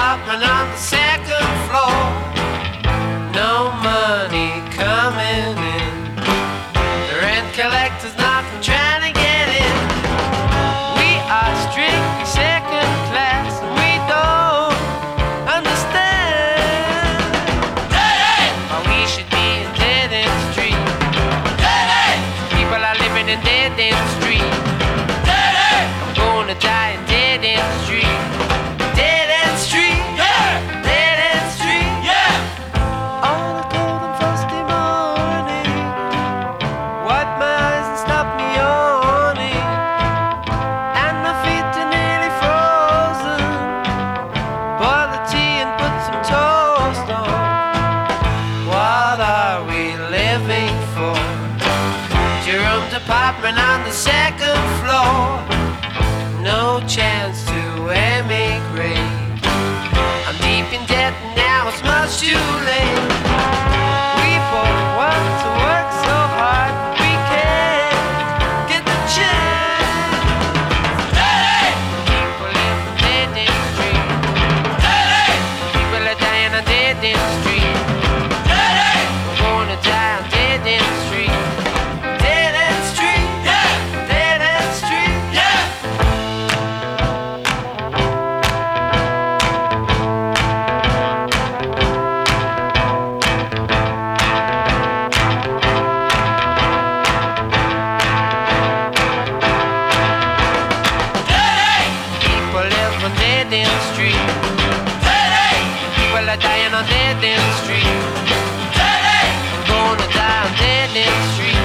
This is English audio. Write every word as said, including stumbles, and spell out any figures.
apartment on the second floor. No money coming in. The rent collector's knocking, trying to get in. We are strictly second class, and we don't understand why we should be in dead end street. People are living in dead end street. I'm gonna die in dead end street. Dead end street, yeah. Dead end street, yeah. On a cold and frosty morning, wipe my eyes and stop me yawning, and my feet are nearly frozen. Boil the tea and put some toast on. What are we living for? Jerome's apartment on the second floor. No chance to emigrate. I'm deep in debt and now it's much too late. We both want to work so hard, but we can't get the chance. People live on dead end street. People are dying on dead end street. We're gonna die on dead end street. Dead end street, yeah. Dead end street, yeah. People live on dead end street. People are dying on dead end street. I'm gonna die on dead end street.